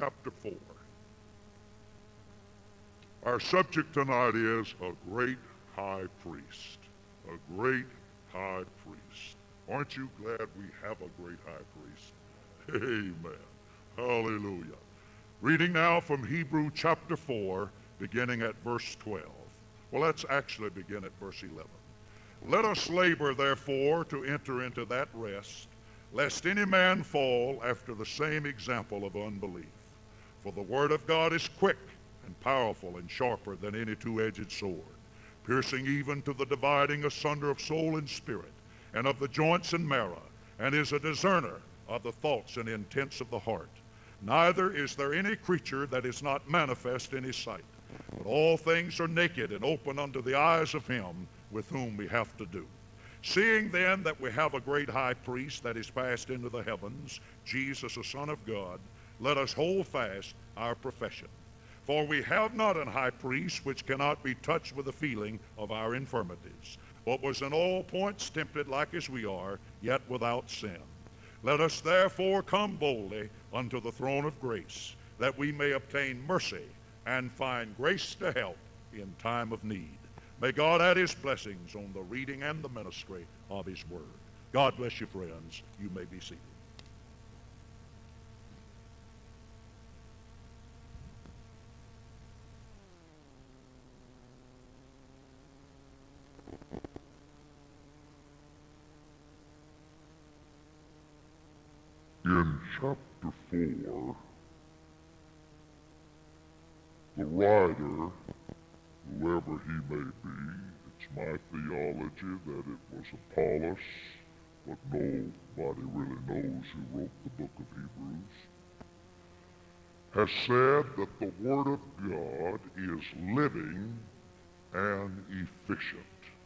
chapter 4. Our subject tonight is a great high priest. A great high priest. Aren't you glad we have a great high priest? Amen. Hallelujah. Reading now from Hebrew chapter 4, beginning at verse 12. Well, let's actually begin at verse 11. Let us labor, therefore, to enter into that rest, lest any man fall after the same example of unbelief. For the word of God is quick and powerful and sharper than any two-edged sword, piercing even to the dividing asunder of soul and spirit, and of the joints and marrow, and is a discerner of the thoughts and intents of the heart. Neither is there any creature that is not manifest in his sight, but all things are naked and open unto the eyes of him with whom we have to do. Seeing then that we have a great high priest that is passed into the heavens, Jesus the Son of God, let us hold fast our profession. For we have not an high priest which cannot be touched with the feeling of our infirmities, but was in all points tempted like as we are, yet without sin. Let us therefore come boldly unto the throne of grace, that we may obtain mercy and find grace to help in time of need. May God add his blessings on the reading and the ministry of his word. God bless you, friends. You may be seated. In chapter 4, the writer, whoever he may be, it's my theology that it was Apollos, but nobody really knows who wrote the book of Hebrews, has said that the Word of God is living and efficient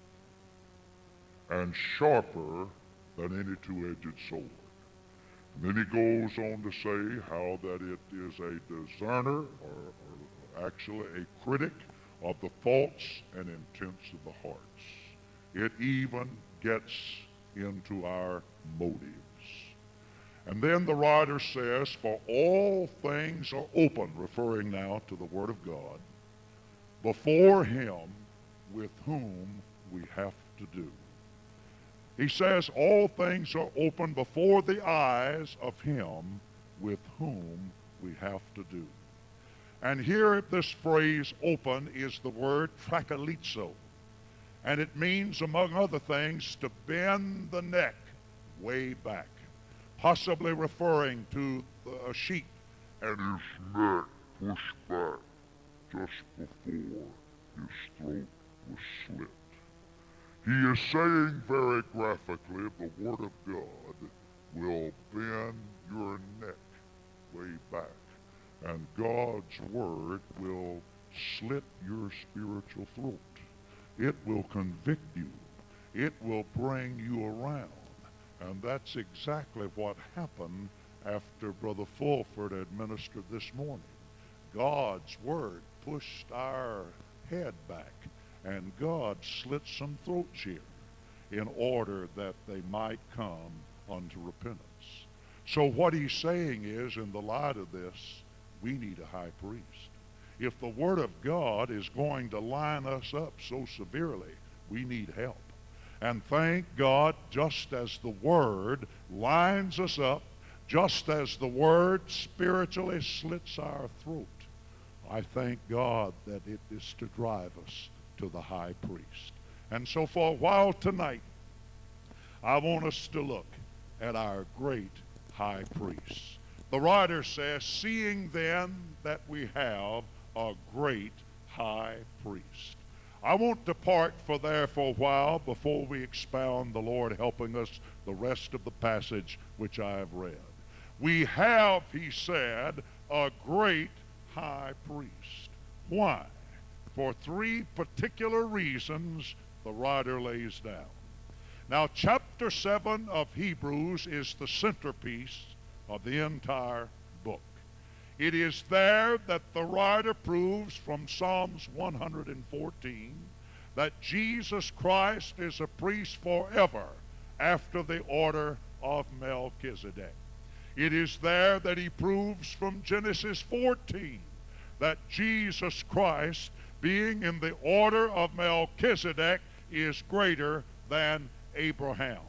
and sharper than any two-edged sword. And then he goes on to say how that it is a discerner, or actually a critic of the thoughts and intents of the hearts. It even gets into our motives. And then the writer says, for all things are open, referring now to the Word of God, before him with whom we have to do. He says all things are open before the eyes of him with whom we have to do. And here this phrase open is the word trakalizo. And it means, among other things, to bend the neck way back, possibly referring to a sheep and his neck pushed back just before his throat was slit. He is saying very graphically, the Word of God will bend your neck way back, and God's Word will slit your spiritual throat. It will convict you. It will bring you around. And that's exactly what happened after Brother Fulford administered this morning. God's Word pushed our head back, and God slit some throats here in order that they might come unto repentance. So what he's saying is, in the light of this, we need a high priest. If the Word of God is going to line us up so severely, we need help. And thank God, just as the Word lines us up, just as the Word spiritually slits our throat, I thank God that it is to drive us to the high priest. And so for a while tonight, I want us to look at our great high priest. The writer says, seeing then that we have a great high priest. I won't depart there for a while before we expound, the Lord helping us, the rest of the passage which I have read. We have, he said, a great high priest. Why? For three particular reasons the writer lays down. Now, chapter 7 of Hebrews is the centerpiece of the entire book. It is there that the writer proves from Psalms 114 that Jesus Christ is a priest forever after the order of Melchizedek. It is there that he proves from Genesis 14 that Jesus Christ, being in the order of Melchizedek, is greater than Abraham.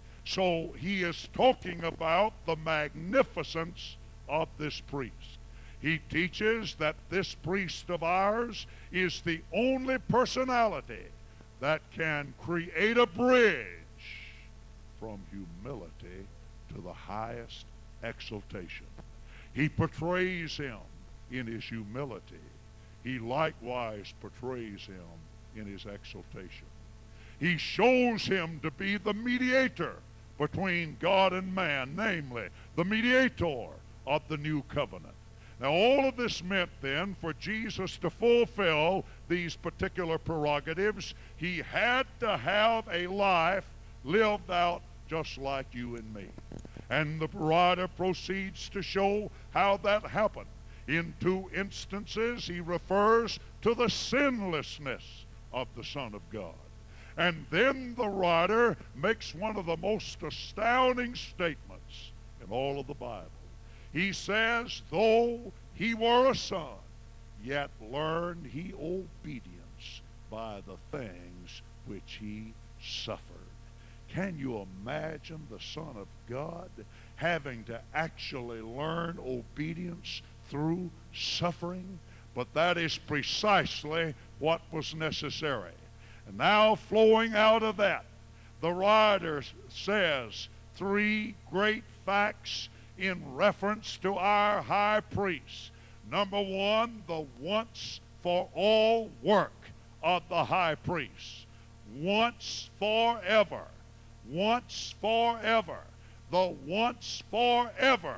So he is talking about the magnificence of this priest. He teaches that this priest of ours is the only personality that can create a bridge from humility to the highest exaltation. He portrays him in his humility. He likewise portrays him in his exaltation. He shows him to be the mediator between God and man, namely, the mediator of the new covenant. Now, all of this meant then for Jesus to fulfill these particular prerogatives, he had to have a life lived out just like you and me. And the writer proceeds to show how that happened. In two instances, he refers to the sinlessness of the Son of God. And then the writer makes one of the most astounding statements in all of the Bible. He says, though he were a son, yet learned he obedience by the things which he suffered. Can you imagine the Son of God having to actually learn obedience through suffering? But that is precisely what was necessary. And now, flowing out of that, the writer says three great facts in reference to our high priest. Number one, the once for all work of the high priest. Once forever. Once forever. The once forever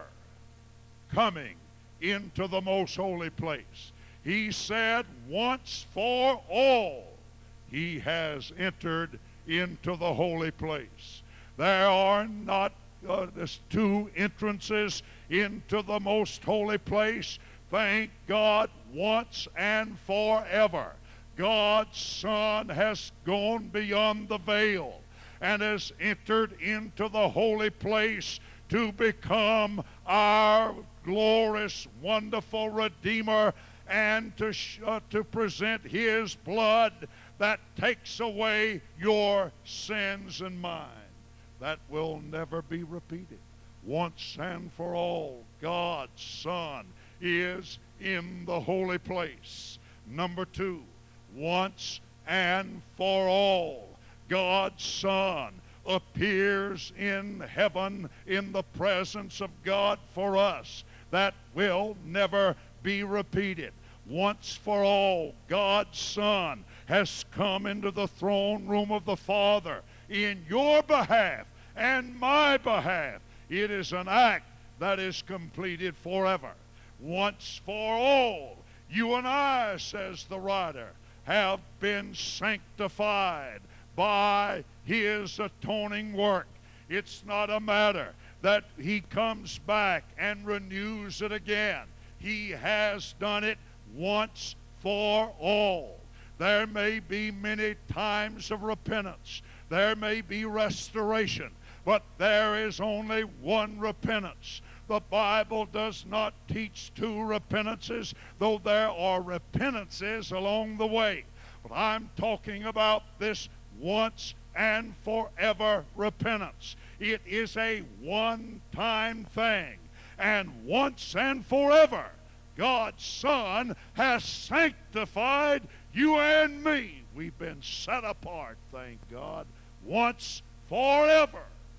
coming into the most holy place. He said, once for all he has entered into the holy place. There are not there's two entrances into the most holy place. Thank God, once and forever. God's Son has gone beyond the veil and has entered into the holy place to become our glorious, wonderful Redeemer, and to present his blood that takes away your sins and mine. That will never be repeated. Once and for all, God's Son is in the holy place. Number two, once and for all, God's Son appears in heaven in the presence of God for us. That will never be repeated. Once for all, God's Son has come into the throne room of the Father in your behalf and my behalf. It is an act that is completed forever. Once for all, you and I, says the writer, have been sanctified by his atoning work. It's not a matter that he comes back and renews it again. He has done it once for all. There may be many times of repentance. There may be restoration, but there is only one repentance. The Bible does not teach two repentances, though there are repentances along the way. But I'm talking about this once and forever repentance. It is a one-time thing. And once and forever, God's Son has sanctified you and me. We've been set apart, thank God, once forever.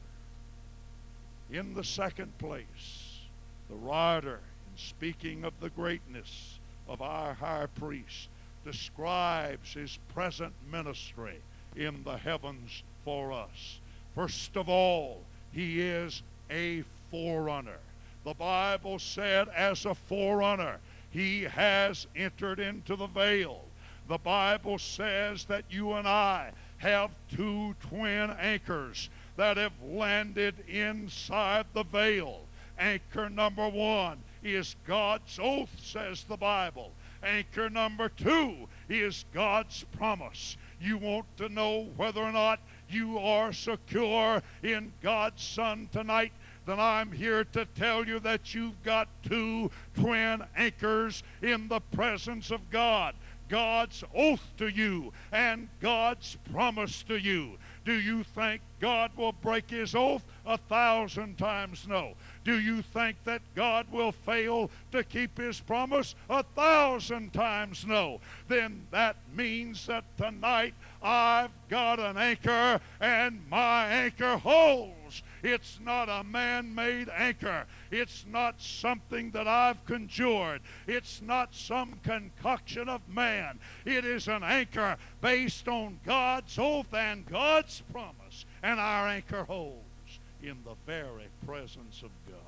In the second place, the writer, in speaking of the greatness of our high priest, describes his present ministry in the heavens for us. First of all, he is a forerunner. The Bible said, as a forerunner, he has entered into the veil. The Bible says that you and I have two twin anchors that have landed inside the veil. Anchor number one is God's oath, says the Bible. Anchor number two is God's promise. You want to know whether or not you are secure in God's Son tonight? then I'm here to tell you that you've got two twin anchors in the presence of God. God's oath to you and God's promise to you. Do you think God will break his oath? 1,000 times no. Do you think that God will fail to keep his promise? 1,000 times no. Then that means that tonight I've got an anchor and my anchor holds. It's not a man-made anchor. It's not something that I've conjured. It's not some concoction of man. It is an anchor based on God's oath and God's promise. And our anchor holds in the very presence of God.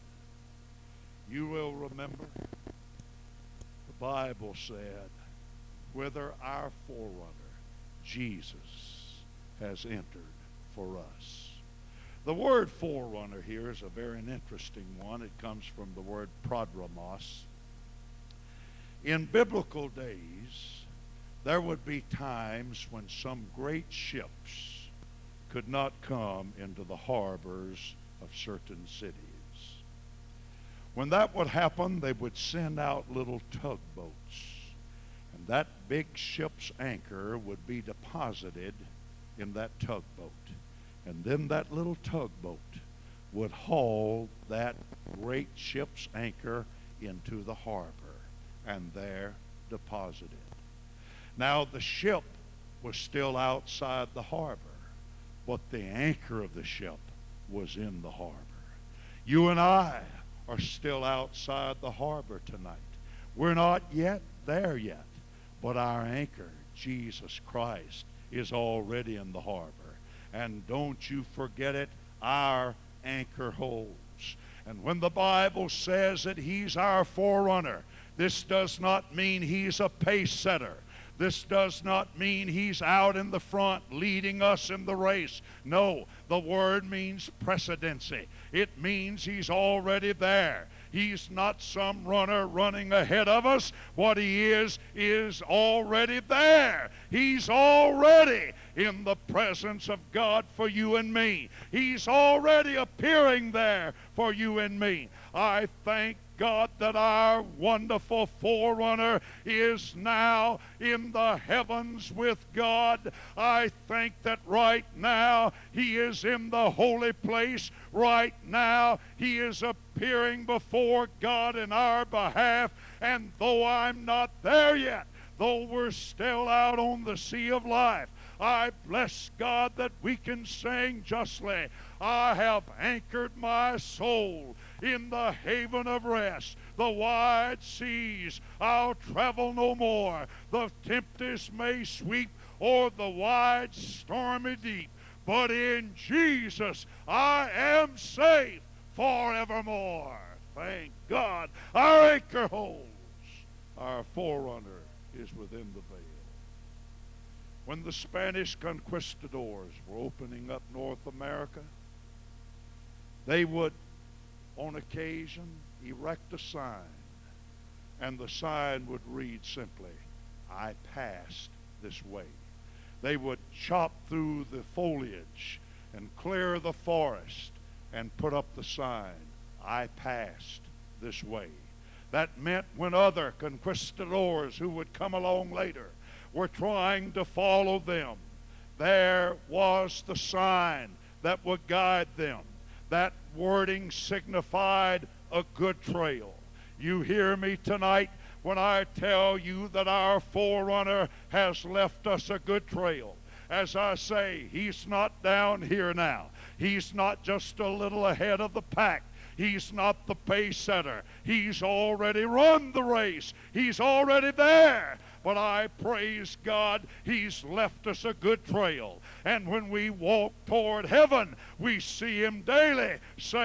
You will remember the Bible said, whither our forerunner, Jesus, has entered for us. The word forerunner here is a very interesting one. It comes from the word prodromos. In biblical days, there would be times when some great ships could not come into the harbors of certain cities. When that would happen, they would send out little tugboats, and that big ship's anchor would be deposited in that tugboat. And then that little tugboat would haul that great ship's anchor into the harbor and there deposit it. Now the ship was still outside the harbor, but the anchor of the ship was in the harbor. You and I are still outside the harbor tonight. We're not yet there yet, but our anchor, Jesus Christ, is already in the harbor. And don't you forget it, our anchor holds. And when the Bible says that he's our forerunner, this does not mean he's a pace setter. This does not mean he's out in the front leading us in the race. No, the word means precedency. It means he's already there. He's not some runner running ahead of us. What he is already there. He's already in the presence of God for you and me. He's already appearing there for you and me. I thank God that our wonderful forerunner is now in the heavens with God. I think that right now he is in the holy place. Right now he is appearing before God in our behalf. And though I'm not there yet, though we're still out on the sea of life, I bless God that we can sing justly, I have anchored my soul in the haven of rest. The wide seas I'll travel no more. The tempest may sweep o'er the wide stormy deep, but in Jesus I am safe forevermore. Thank God. Our anchor holds. Our forerunner is within the veil. When the Spanish conquistadors were opening up North America, they would, on occasion, erect a sign, and the sign would read simply, I passed this way. They would chop through the foliage and clear the forest and put up the sign, I passed this way. That meant when other conquistadors who would come along later were trying to follow them, there was the sign that would guide them. That wording signified a good trail. You hear me tonight when I tell you that our forerunner has left us a good trail. As I say, he's not down here now. He's not just a little ahead of the pack. He's not the pace setter. He's already run the race. He's already there. But I praise God, he's left us a good trail. And when we walk toward heaven, we see him daily say,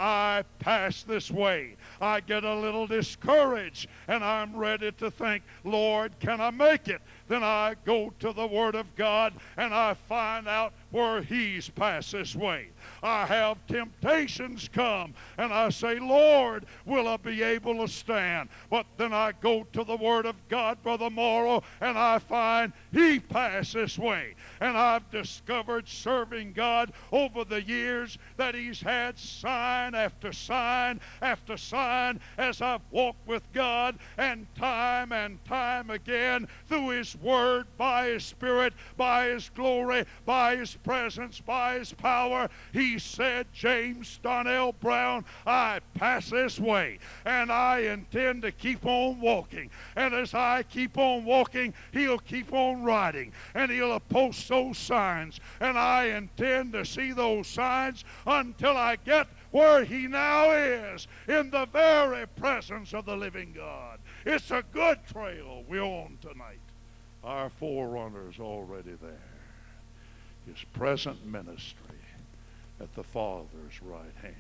I pass this way, I get a little discouraged, and I'm ready to think, Lord, can I make it? Then I go to the Word of God, and I find out where He's passed this way. I have temptations come, and I say, Lord, will I be able to stand? But then I go to the Word of God, Brother Morrow, and I find He passed this way. And I've discovered, serving God over the years, that He's had sign after sign after sign as I've walked with God, and time again, through His Word, by His Spirit, by His glory, by His presence, by His power, He said, James Donnell Brown, I pass this way, and I intend to keep on walking. And as I keep on walking, He'll keep on riding, and He'll post those signs, and I intend to see those signs until I get where He now is, in the very presence of the living God. It's a good trail we're on tonight. Our forerunner's already there. His present ministry at the Father's right hand.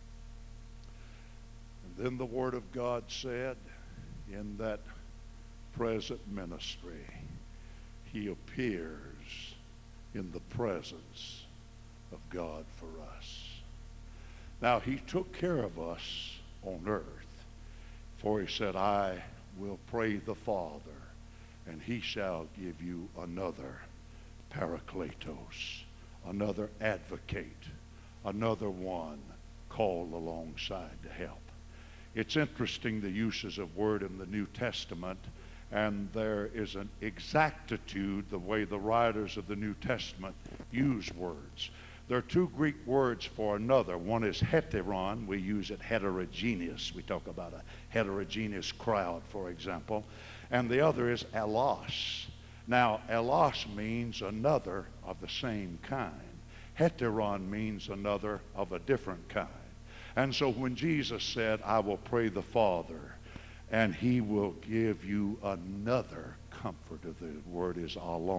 And then the Word of God said, in that present ministry, He appears in the presence of God for us. Now, He took care of us on earth, for He said, I will pray the Father, and He shall give you another Parakletos, another advocate, another one called alongside to help. It's interesting, the uses of word in the New Testament, and there is an exactitude the way the writers of the New Testament use words. There are two Greek words for another. One is heteron. We use it heterogeneous. We talk about a heterogeneous crowd, for example. And the other is allos. Now, allos means another of the same kind. Heteron means another of a different kind. And so when Jesus said, I will pray the Father, and He will give you another comforter, the word is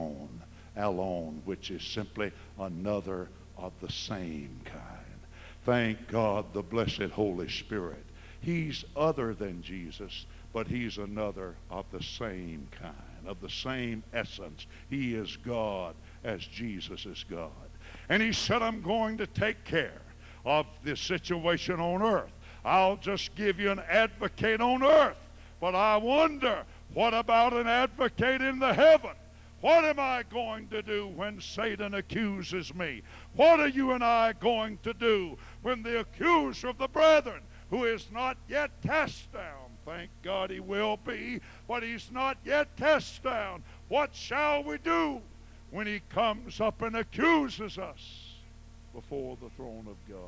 alon, which is simply another of the same kind. Thank God, the blessed Holy Spirit. He's other than Jesus, but He's another of the same kind, of the same essence. He is God as Jesus is God. And He said, I'm going to take care of this situation on earth. I'll just give you an advocate on earth. But I wonder, what about an advocate in the heaven? What am I going to do when Satan accuses me? What are you and I going to do when the accuser of the brethren, who is not yet cast down, thank God he will be, but he's not yet cast down, what shall we do when he comes up and accuses us before the throne of God?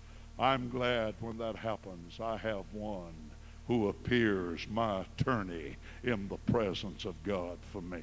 I'm glad when that happens, I have one who appears my attorney in the presence of God for me.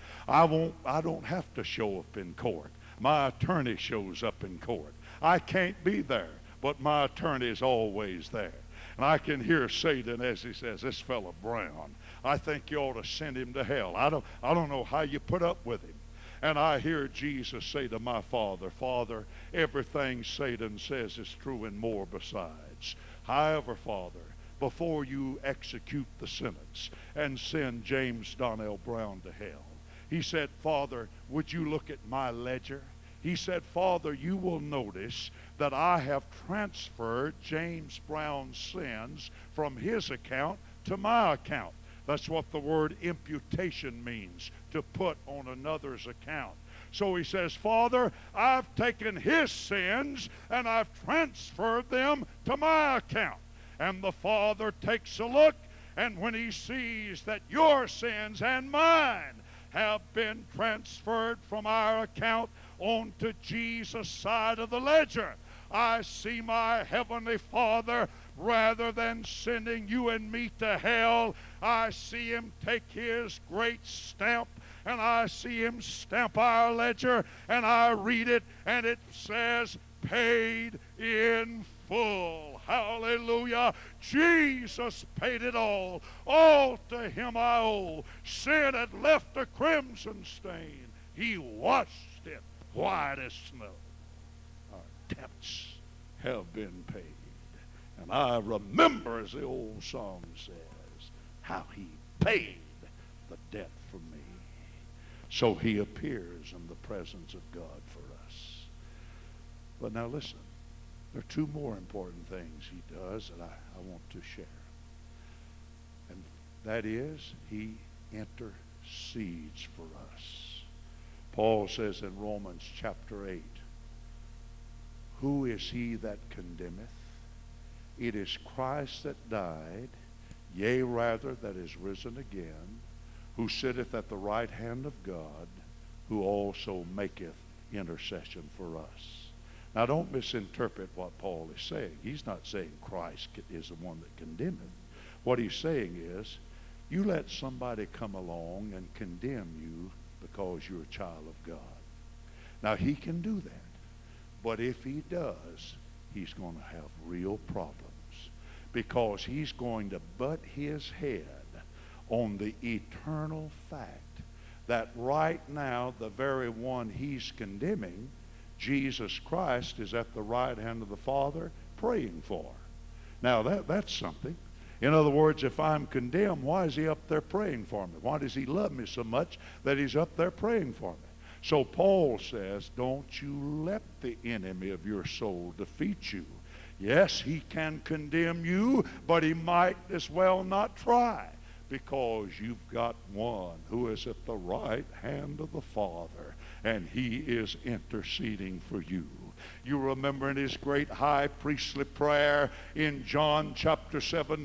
I don't have to show up in court. My attorney shows up in court. I can't be there, but my attorney is always there. And I can hear Satan as he says, this fellow Brown, I think you ought to send him to hell. I don't know how you put up with him. And I hear Jesus say to my Father, Father, everything Satan says is true and more besides. However, Father, before you execute the sentence and send James Donnell Brown to hell, he said, Father, would you look at my ledger? He said, Father, you will notice that I have transferred James Brown's sins from his account to my account. That's what the word imputation means, to put on another's account. So he says, Father, I've taken his sins and I've transferred them to my account. And the Father takes a look, and when he sees that your sins and mine have been transferred from our account onto Jesus' side of the ledger, I see my heavenly Father, rather than sending you and me to hell, I see him take his great stamp, and I see him stamp our ledger, and I read it, and it says, paid in full. Hallelujah. Jesus paid it all. All to him I owe. Sin had left a crimson stain. He washed it white as snow. Our debts have been paid. And I remember, as the old song says, how he paid the debt for me. So he appears in the presence of God for us. But now listen, there are two more important things he does that I want to share. And that is, he intercedes for us. Paul says in Romans chapter 8, who is he that condemneth? It is Christ that died, yea, rather, that is risen again, who sitteth at the right hand of God, who also maketh intercession for us. Now, don't misinterpret what Paul is saying. He's not saying Christ is the one that condemneth. What he's saying is, you let somebody come along and condemn you because you're a child of God. Now, he can do that. But if he does, he's going to have real problems, because he's going to butt his head on the eternal fact that right now the very one he's condemning, Jesus Christ, is at the right hand of the Father praying for. Now that's something. In other words, if I'm condemned, why is he up there praying for me? Why does he love me so much that he's up there praying for me? So Paul says, don't you let the enemy of your soul defeat you. Yes, he can condemn you, but he might as well not try, because you've got one who is at the right hand of the Father, and he is interceding for you. You remember in his great high priestly prayer in John chapter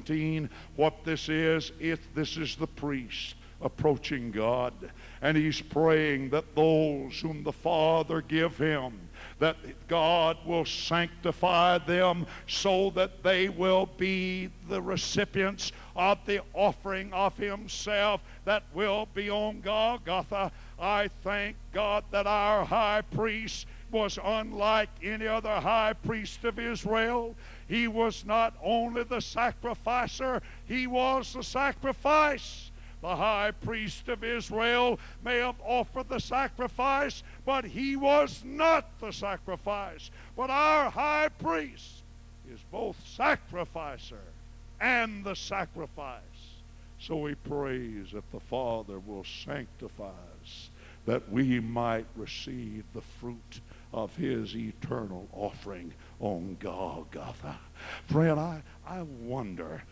17 what this is? This is the priest approaching God, and he's praying that those whom the Father give him, that God will sanctify them so that they will be the recipients of the offering of himself that will be on Golgotha. I thank God that our high priest was unlike any other high priest of Israel. He was not only the sacrificer, he was the sacrifice. The high priest of Israel may have offered the sacrifice, but he was not the sacrifice. But our high priest is both sacrificer and the sacrifice. So he prays that the Father will sanctify us, that we might receive the fruit of his eternal offering on Golgotha. Friend, I wonder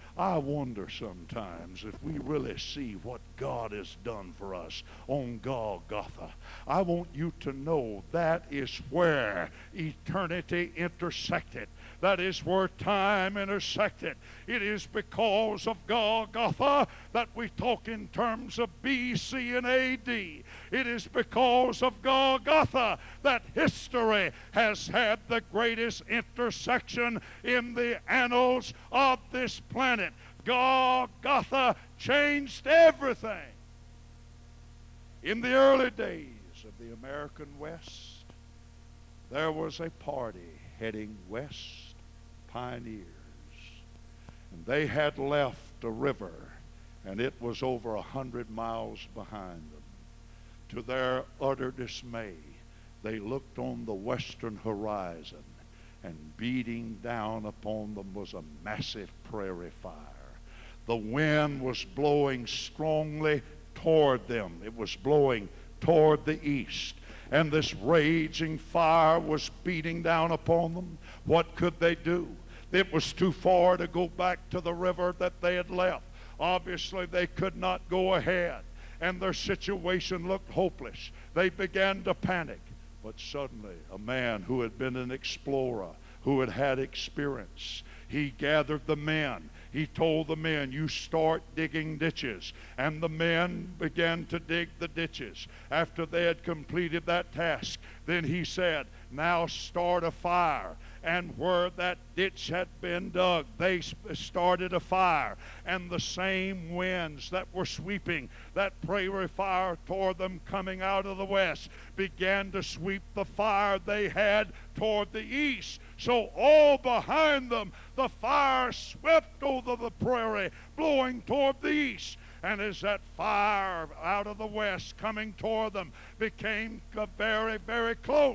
sometimes if we really see what God has done for us on Golgotha. I want you to know that is where eternity intersected. That is where time intersected. It is because of Golgotha that we talk in terms of BC and AD. It is because of Golgotha that history has had the greatest intersection in the annals of this planet. Golgotha changed everything. In the early days of the American West, there was a party heading west, pioneers, and they had left a river, and it was over 100 miles behind them. To their utter dismay, they looked on the western horizon, and beating down upon them was a massive prairie fire. The wind was blowing strongly toward them. It was blowing toward the east, and this raging fire was beating down upon them. What could they do? It was too far to go back to the river that they had left. Obviously, they could not go ahead, and their situation looked hopeless. They began to panic. But suddenly, a man who had been an explorer, who had had experience, he gathered the men. He told the men, you start digging ditches. And the men began to dig the ditches. After they had completed that task, then he said, now start a fire. And where that ditch had been dug, they started a fire. And the same winds that were sweeping that prairie fire toward them coming out of the west began to sweep the fire they had toward the east. So all behind them, the fire swept over the prairie, blowing toward the east. And as that fire out of the west coming toward them became very, very close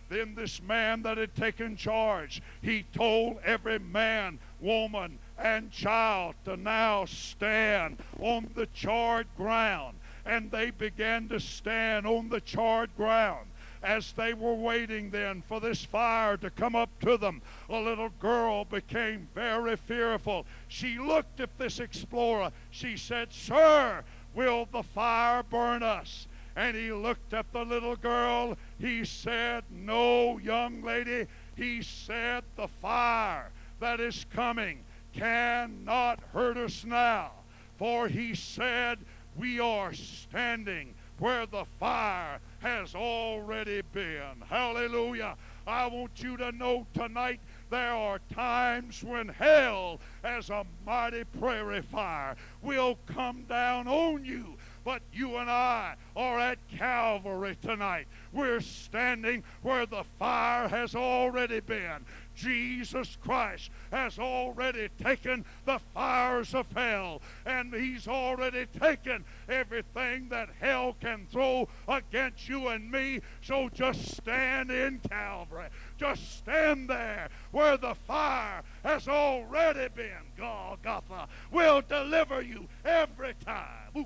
Then this man that had taken charge, he told every man, woman, and child to now stand on the charred ground. And they began to stand on the charred ground. As they were waiting then for this fire to come up to them, a little girl became very fearful. She looked at this explorer. She said, "Sir, will the fire burn us?" And he looked at the little girl. He said, "No, young lady." He said, "The fire that is coming cannot hurt us now." For he said, "We are standing where the fire has already been." Hallelujah. I want you to know tonight there are times when hell, as a mighty prairie fire, will come down on you. But you and I are at Calvary tonight. We're standing where the fire has already been. Jesus Christ has already taken the fires of hell, and he's already taken everything that hell can throw against you and me. So just stand in Calvary. Just stand there where the fire has already been. Golgotha will deliver you every time.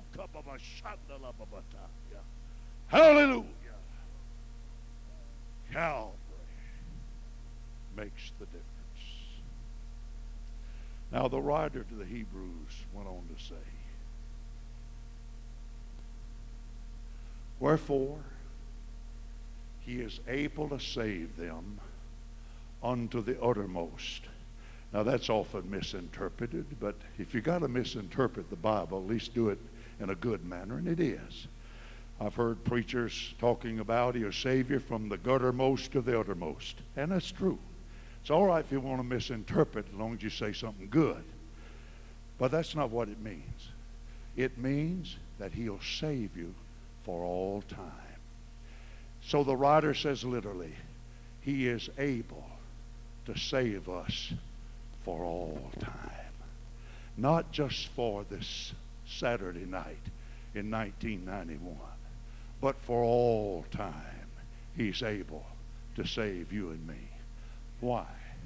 Hallelujah. Calvary makes the difference. Now the writer to the Hebrews went on to say, "Wherefore he is able to save them unto the uttermost." Now that's often misinterpreted, but if you got to misinterpret the Bible, at least do it in a good manner, and it is. I've heard preachers talking about he'll save you from the guttermost to the uttermost, and that's true. It's all right if you want to misinterpret as long as you say something good. But that's not what it means. It means that he'll save you for all time. So the writer says literally, he is able to save us for all time. Not just for this Saturday night in 1991, but for all time he's able to save you and me. Why?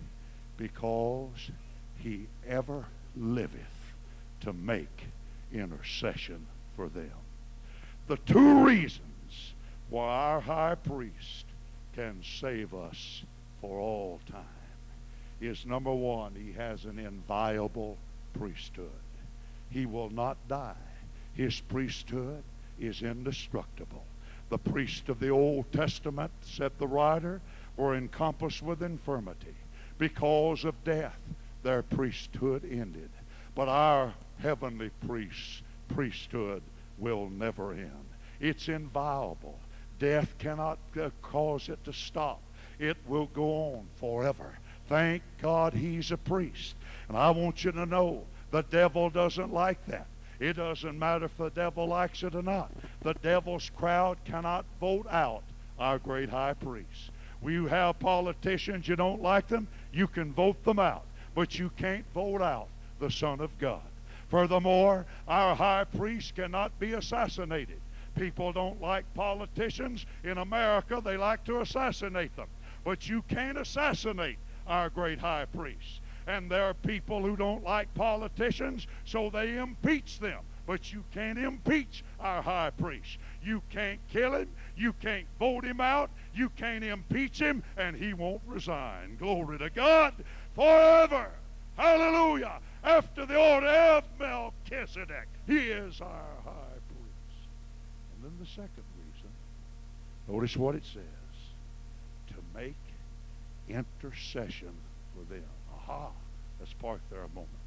Because he ever liveth to make intercession for them. The two reasons why our high priest can save us for all time is, number one, he has an inviolable priesthood. He will not die. His priesthood is indestructible. The priests of the Old Testament, said the writer, were encompassed with infirmity. Because of death, their priesthood ended. But our heavenly priesthood will never end. It's inviolable. Death cannot cause it to stop. It will go on forever. Thank God he's a priest. And I want you to know the devil doesn't like that. It doesn't matter if the devil likes it or not. The devil's crowd cannot vote out our great high priest. You have politicians, you don't like them, you can vote them out. But you can't vote out the Son of God. Furthermore, our high priest cannot be assassinated. People don't like politicians. In America, they like to assassinate them. But you can't assassinate our great high priest. And there are people who don't like politicians, so they impeach them. But you can't impeach our high priest. You can't kill him. You can't vote him out. You can't impeach him, and he won't resign. Glory to God forever. Hallelujah. After the order of Melchizedek, he is our high priest. And then the second reason, notice what it says, to make intercession for them. Aha. Let's park there a moment.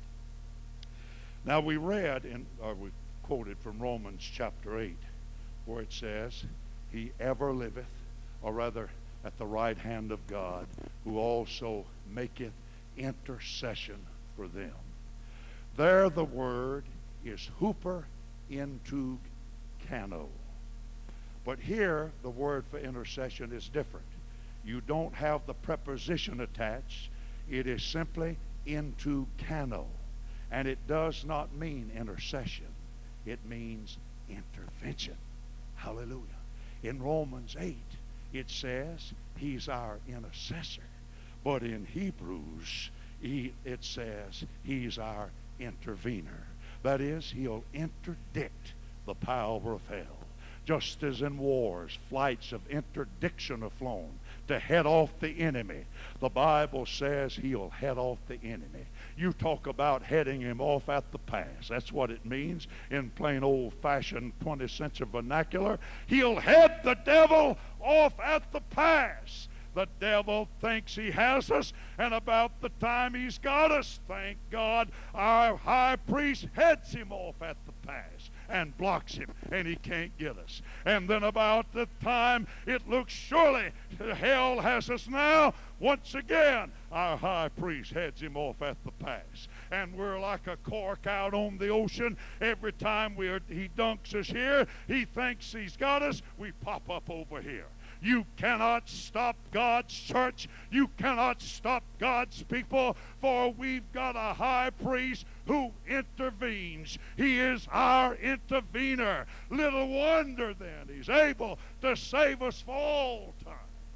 Now we read, we quoted from Romans chapter 8, where it says, he ever liveth, or rather at the right hand of God, who also maketh intercession for them. There the word is hooper into cano. But here the word for intercession is different. You don't have the preposition attached. It is simply into cano. And it does not mean intercession. It means intervention. Hallelujah. In Romans 8, it says he's our intercessor. But in Hebrews, it says he's our intervener. That is, he'll interdict the power of hell. Just as in wars, flights of interdiction are flown to head off the enemy, the Bible says he'll head off the enemy. You talk about heading him off at the pass. That's what it means in plain old-fashioned 20th century vernacular. He'll head the devil off at the pass. The devil thinks he has us, and about the time he's got us, thank God, our high priest heads him off at the pass and blocks him, and he can't get us. And then about the time it looks surely hell has us now, once again, our high priest heads him off at the pass. And we're like a cork out on the ocean. Every time he dunks us here, he thinks he's got us, we pop up over here. You cannot stop God's church. You cannot stop God's people, for we've got a high priest who intervenes. He is our intervener. Little wonder then he's able to save us for all time,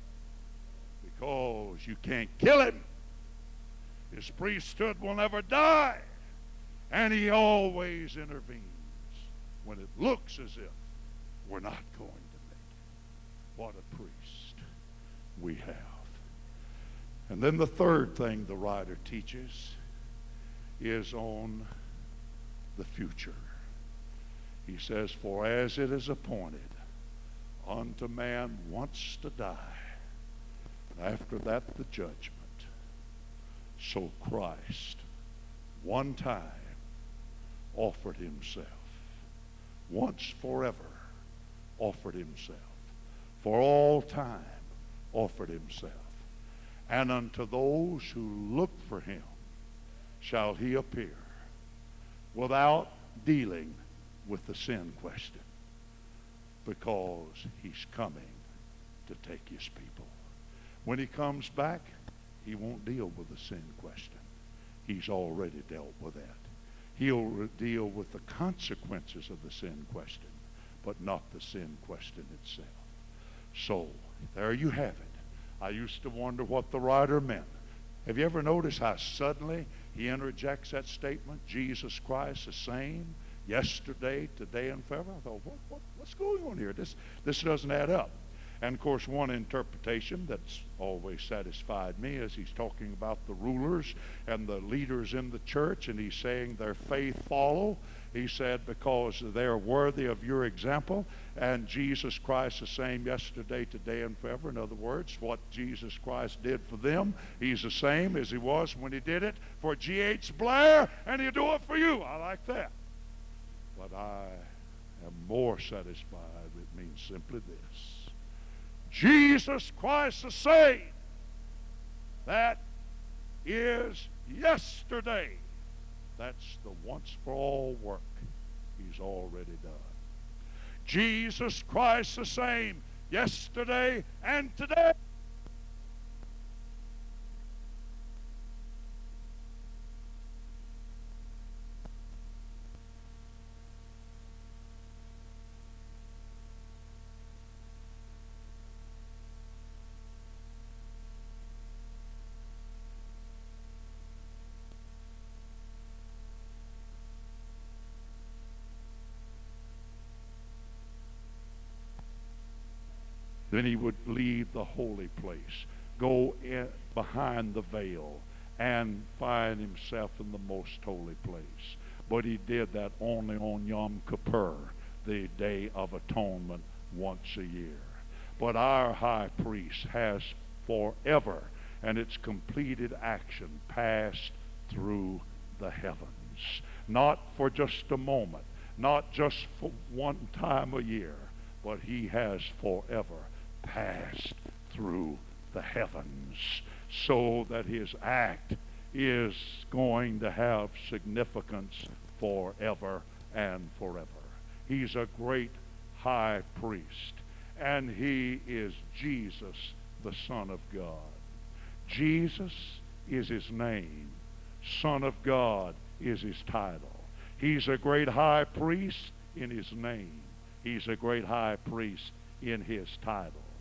because you can't kill him. His priesthood will never die, and he always intervenes when it looks as if we're not going to. What a priest we have. And then the third thing the writer teaches is on the future. He says, for as it is appointed unto man once to die, and after that the judgment, so Christ one time offered himself, once forever offered himself, for all time offered himself. And unto those who look for him shall he appear, without dealing with the sin question, because he's coming to take his people. When he comes back, he won't deal with the sin question. He's already dealt with that. He'll deal with the consequences of the sin question, but not the sin question itself. So, there you have it. I used to wonder what the writer meant. Have you ever noticed how suddenly he interjects that statement, Jesus Christ the same, yesterday, today, and forever? I thought, what's going on here? This doesn't add up. And, of course, one interpretation that's always satisfied me is he's talking about the rulers and the leaders in the church, and he's saying their faith follow. He said, because they're worthy of your example, and Jesus Christ the same yesterday, today, and forever. In other words, what Jesus Christ did for them, he's the same as he was when he did it for G.H. Blair, and he'll do it for you. I like that. But I am more satisfied. It means simply this. Jesus Christ the same. That is yesterday. That's the once-for-all work he's already done. Jesus Christ the same yesterday and today. Then he would leave the holy place, go in behind the veil, and find himself in the most holy place. But he did that only on Yom Kippur, the Day of Atonement, once a year. But our high priest has forever, and its completed action, passed through the heavens. Not for just a moment, not just for one time a year, but he has forever passed through the heavens, so that his act is going to have significance forever and forever. He's a great high priest, and he is Jesus, the Son of God. Jesus is his name. Son of God is his title. He's a great high priest in his name. He's a great high priest in his title.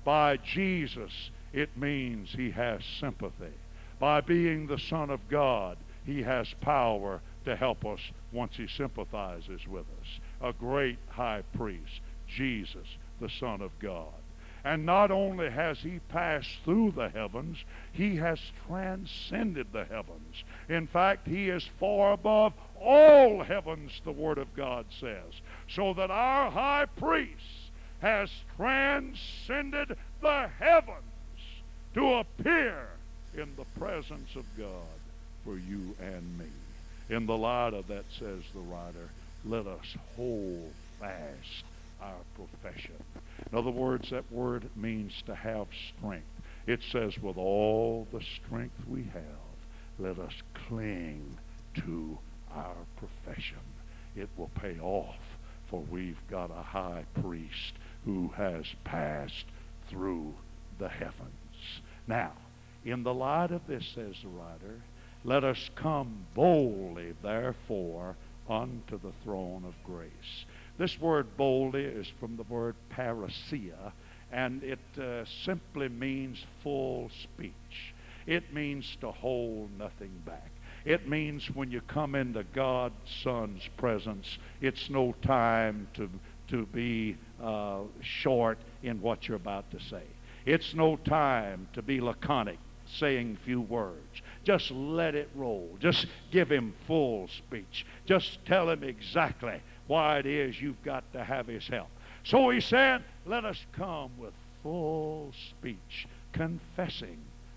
By Jesus, it means he has sympathy. By being the Son of God, he has power to help us once he sympathizes with us. A great high priest, Jesus, the Son of God. And not only has he passed through the heavens, he has transcended the heavens. In fact, he is far above all heavens, the Word of God says. So that our high priest has transcended the heavens to appear in the presence of God for you and me. In the light of that, says the writer, let us hold fast our profession. In other words, that word means to have strength. It says, with all the strength we have, let us cling to our profession. It will pay off, for we've got a high priest who has passed through the heavens. Now, in the light of this, says the writer, let us come boldly, therefore, unto the throne of grace. This word boldly is from the word parousia, and it simply means full speech. It means to hold nothing back. It means when you come into God's Son's presence, it's no time to be short in what you're about to say. It's no time to be laconic, saying few words. Just let it roll. Just give him full speech. Just tell him exactly why it is you've got to have his help. So he said, let us come with full speech, confessing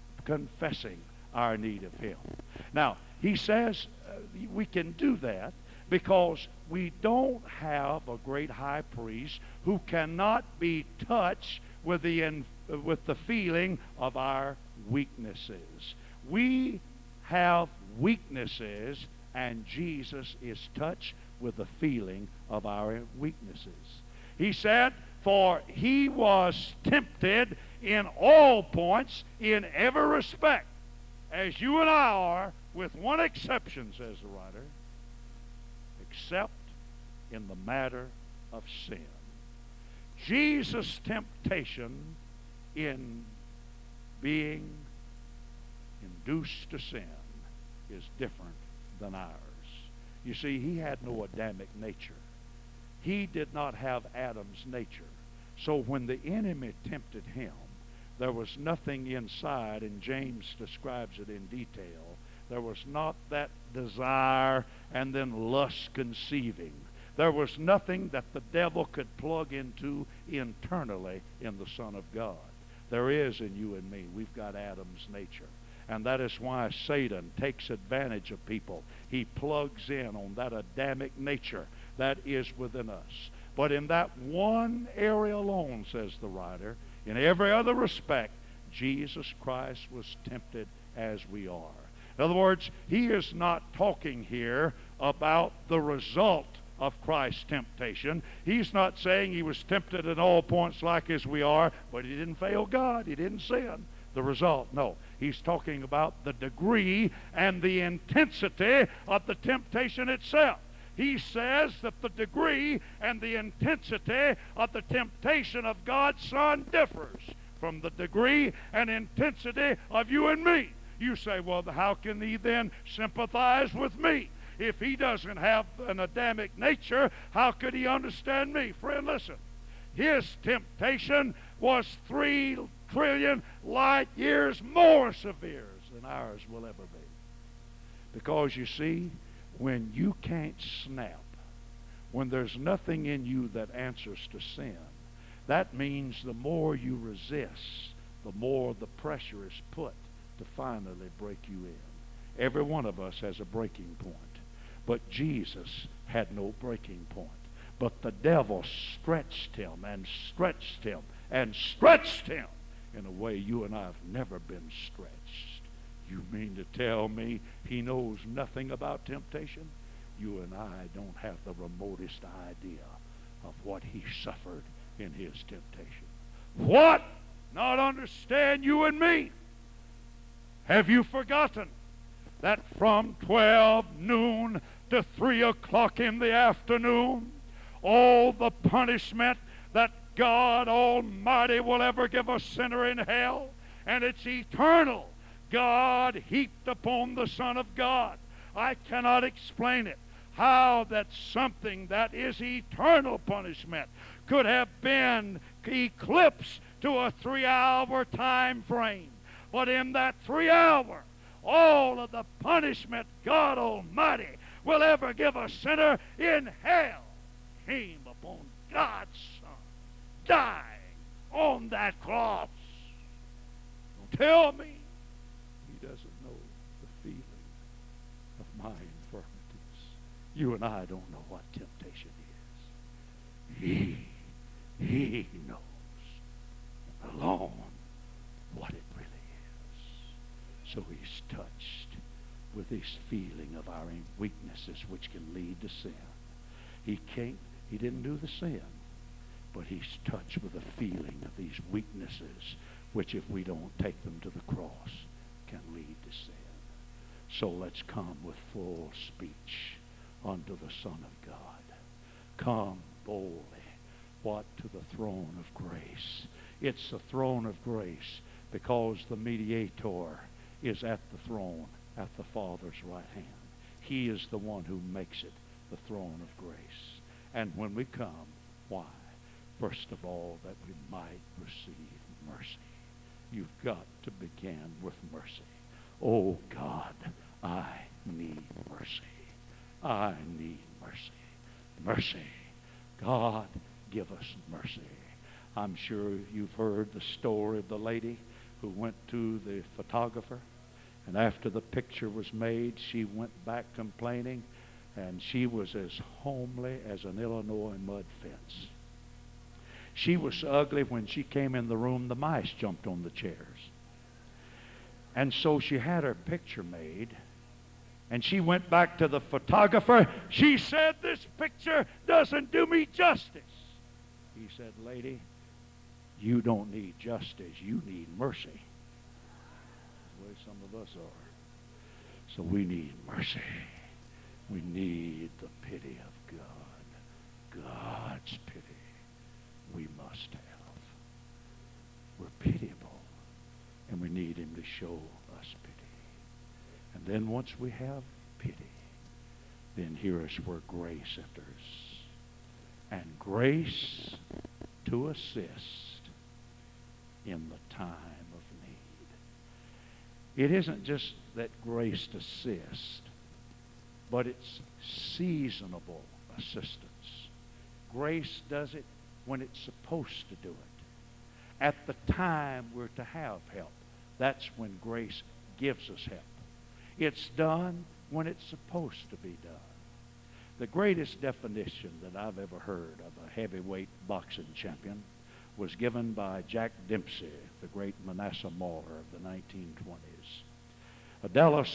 our need of him. Now, he says we can do that because we don't have a great high priest who cannot be touched with the feeling of our weaknesses. We have weaknesses, and Jesus is touched with the feeling of our weaknesses. He said, for he was tempted in all points, in every respect, as you and I are, with one exception, says the writer, except in the matter of sin. Jesus' temptation in being induced to sin is different than ours. You see, he had no Adamic nature. He did not have Adam's nature. So when the enemy tempted him, there was nothing inside, and James describes it in detail. There was not that desire and then lust conceiving. There was nothing that the devil could plug into internally in the Son of God. There is in you and me. We've got Adam's nature. And that is why Satan takes advantage of people. He plugs in on that Adamic nature that is within us. But in that one area alone, says the writer, in every other respect, Jesus Christ was tempted as we are. In other words, he is not talking here about the result of Christ's temptation. He's not saying he was tempted in all points like as we are, but he didn't fail God. He didn't sin. The result, no. He's talking about the degree and the intensity of the temptation itself. He says that the degree and the intensity of the temptation of God's Son differs from the degree and intensity of you and me. You say, well, how can he then sympathize with me? If he doesn't have an Adamic nature, how could he understand me? Friend, listen. His temptation was 3 trillion light years more severe than ours will ever be. Because you see, when you can't snap, when there's nothing in you that answers to sin, that means the more you resist, the more the pressure is put to finally break you in. Every one of us has a breaking point. But Jesus had no breaking point. But the devil stretched him and stretched him and stretched him in a way you and I have never been stretched. You mean to tell me he knows nothing about temptation? You and I don't have the remotest idea of what he suffered in his temptation. What? Not understand you and me? Have you forgotten that from 12 noon to 3 o'clock in the afternoon, all the punishment that God Almighty will ever give a sinner in hell, and it's eternal. God heaped upon the Son of God. I cannot explain it, how that something that is eternal punishment could have been eclipsed to a 3-hour time frame. But in that 3 hour, all of the punishment God Almighty will ever give a sinner in hell came upon God's Son, dying on that cross. Don't tell me He doesn't know the feeling of my infirmities. You and I don't know what temptation is. He knows alone what it really is. So He's touched with this feeling of our weaknesses, which can lead to sin. He didn't do the sin, but He's touched with a feeling of these weaknesses, which if we don't take them to the cross, can lead to sin. So let's come with full speech unto the Son of God. Come boldly, what? To the throne of grace. It's the throne of grace because the mediator is at the throne at the Father's right hand. He is the one who makes it the throne of grace. And when we come, why? First of all, that we might receive mercy. You've got to begin with mercy. Oh God, I need mercy. I need mercy. Mercy. God, give us mercy. I'm sure you've heard the story of the lady who went to the photographer, and after the picture was made, she went back complaining, and she was as homely as an Illinois mud fence. She was so ugly when she came in the room, the mice jumped on the chairs. And so she had her picture made, and she went back to the photographer. She said, "This picture doesn't do me justice." He said, "Lady, you don't need justice. You need mercy." That's the way some of us are. So we need mercy. We need the pity of God. God's pity we must have. We're pitiable, and we need Him to show us pity. And then once we have pity, then here is where grace enters. And grace to assist in the time of need. It isn't just that grace to assist, but it's seasonable assistance. Grace does it when it's supposed to do it. At the time we're to have help, that's when grace gives us help. It's done when it's supposed to be done. The greatest definition that I've ever heard of a heavyweight boxing champion was given by Jack Dempsey, the great Manasseh Mauler of the 1920s. Adela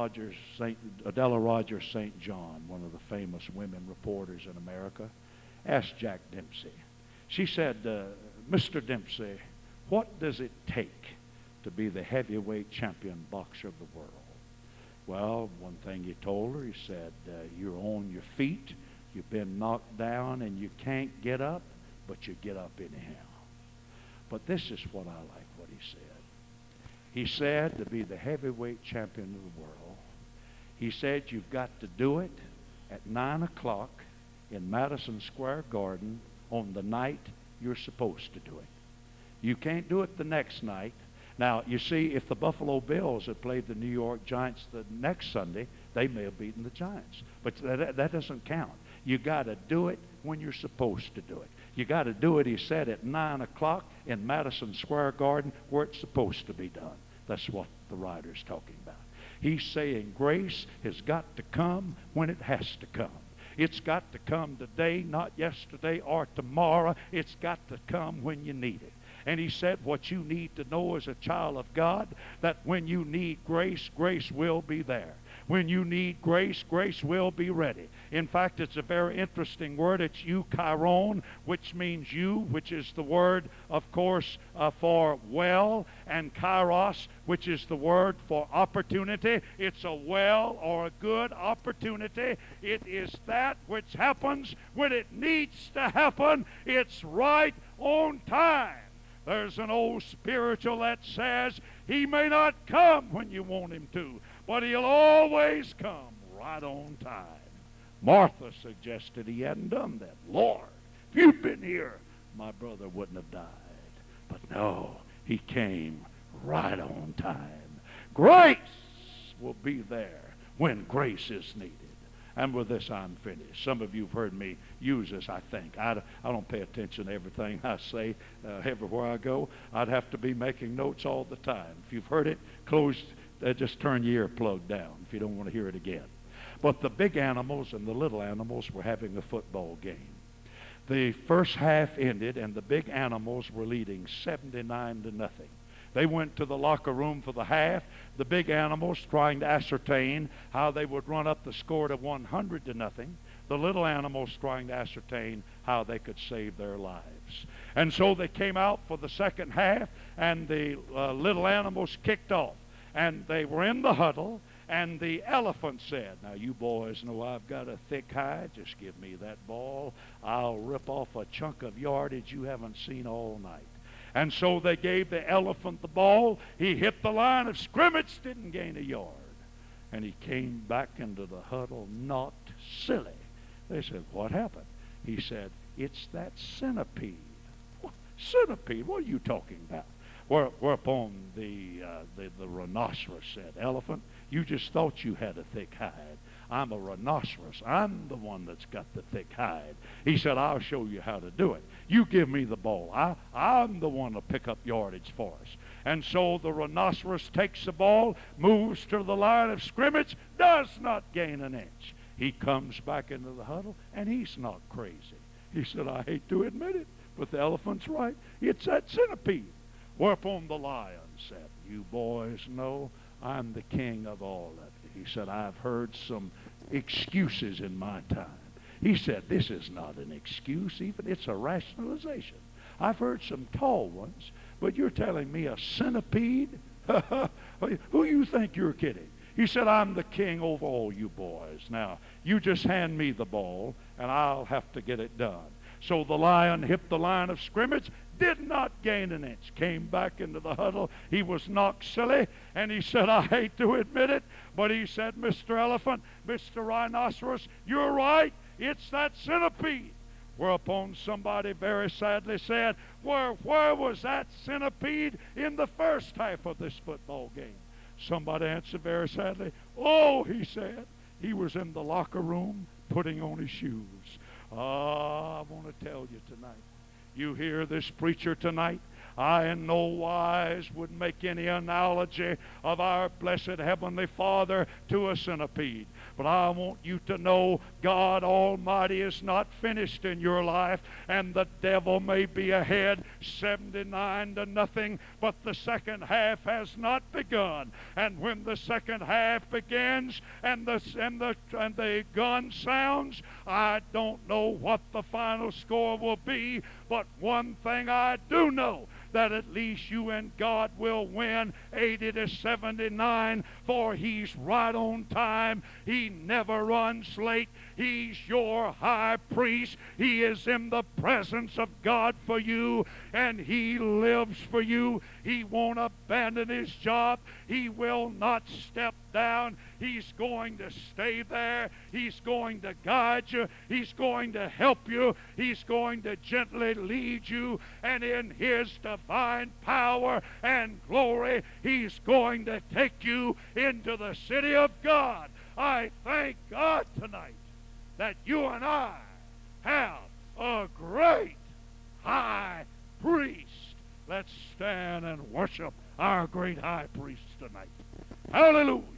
Rogers St. John, one of the famous women reporters in America, asked Jack Dempsey. She said, "Mr. Dempsey, what does it take to be the heavyweight champion boxer of the world?" Well, one thing he told her, he said, "You're on your feet, you've been knocked down, and you can't get up, but you get up anyhow." But this is what I like what he said. He said, to be the heavyweight champion of the world, he said, you've got to do it at 9 o'clock in Madison Square Garden on the night you're supposed to do it. You can't do it the next night. Now, you see, if the Buffalo Bills had played the New York Giants the next Sunday, they may have beaten the Giants. But that doesn't count. You got to do it when you're supposed to do it. You got to do it, he said, at 9 o'clock in Madison Square Garden where it's supposed to be done. That's what the writer's talking about. He's saying grace has got to come when it has to come. It's got to come today, not yesterday or tomorrow. It's got to come when you need it. And he said what you need to know as a child of God, that when you need grace, grace will be there. When you need grace, grace will be ready. In fact, it's a very interesting word. It's euchairon, which means you, which is the word, of course, for well, and kairos, which is the word for opportunity. It's a well or a good opportunity. It is that which happens when it needs to happen. It's right on time. There's an old spiritual that says he may not come when you want him to, but he'll always come right on time. Martha suggested he hadn't done that. Lord, if you'd been here, my brother wouldn't have died. But no, he came right on time. Grace will be there when grace is needed. And with this, I'm finished. Some of you have heard me use this, I think. I don't pay attention to everything I say everywhere I go. I'd have to be making notes all the time. If you've heard it, just turn your earplug down if you don't want to hear it again. But the big animals and the little animals were having a football game. The first half ended, and the big animals were leading 79-0. They went to the locker room for the half. The big animals trying to ascertain how they would run up the score to 100-0. The little animals trying to ascertain how they could save their lives. And so they came out for the second half, and the little animals kicked off. And they were in the huddle, and the elephant said, now you boys know I've got a thick hide. Just give me that ball. I'll rip off a chunk of yardage you haven't seen all night. And so they gave the elephant the ball. He hit the line of scrimmage, didn't gain a yard. And he came back into the huddle knocked silly. They said, what happened? He said, it's that centipede. What? Centipede? What are you talking about? Whereupon the rhinoceros said, elephant, you just thought you had a thick hide. I'm a rhinoceros. I'm the one that's got the thick hide. He said, I'll show you how to do it. You give me the ball. I'm the one to pick up yardage for us. And so the rhinoceros takes the ball, moves to the line of scrimmage, does not gain an inch. He comes back into the huddle, and he's not crazy. He said, I hate to admit it, but the elephant's right. It's that centipede. Whereupon the lion said, you boys know I'm the king of all of you. He said, I've heard some excuses in my time. He said, this is not an excuse even. It's a rationalization. I've heard some tall ones, but you're telling me a centipede? Who you think you're kidding? He said, I'm the king over all you boys. Now, you just hand me the ball, and I'll have to get it done. So the lion hit the line of scrimmage, did not gain an inch, came back into the huddle. He was knocked silly, and he said, I hate to admit it, but he said, Mr. Elephant, Mr. Rhinoceros, you're right, it's that centipede. Whereupon somebody very sadly said, where was that centipede in the first half of this football game? Somebody answered very sadly, oh, he said, he was in the locker room putting on his shoes. I want to tell you tonight, you hear this preacher tonight, I in no wise would make any analogy of our blessed Heavenly Father to a centipede. But I want you to know God Almighty is not finished in your life, and the devil may be ahead 79-0, but the second half has not begun. And when the second half begins and the gun sounds, I don't know what the final score will be, but one thing I do know, that at least you and God will win 80-79, for he's right on time. He never runs late. He's your high priest. He is in the presence of God for you, and he lives for you. He won't abandon his job. He will not step down. He's going to stay there. He's going to guide you. He's going to help you. He's going to gently lead you. And in his divine power and glory, he's going to take you into the city of God. I thank God tonight that you and I have a great high priest. Let's stand and worship our great high priest tonight. Hallelujah.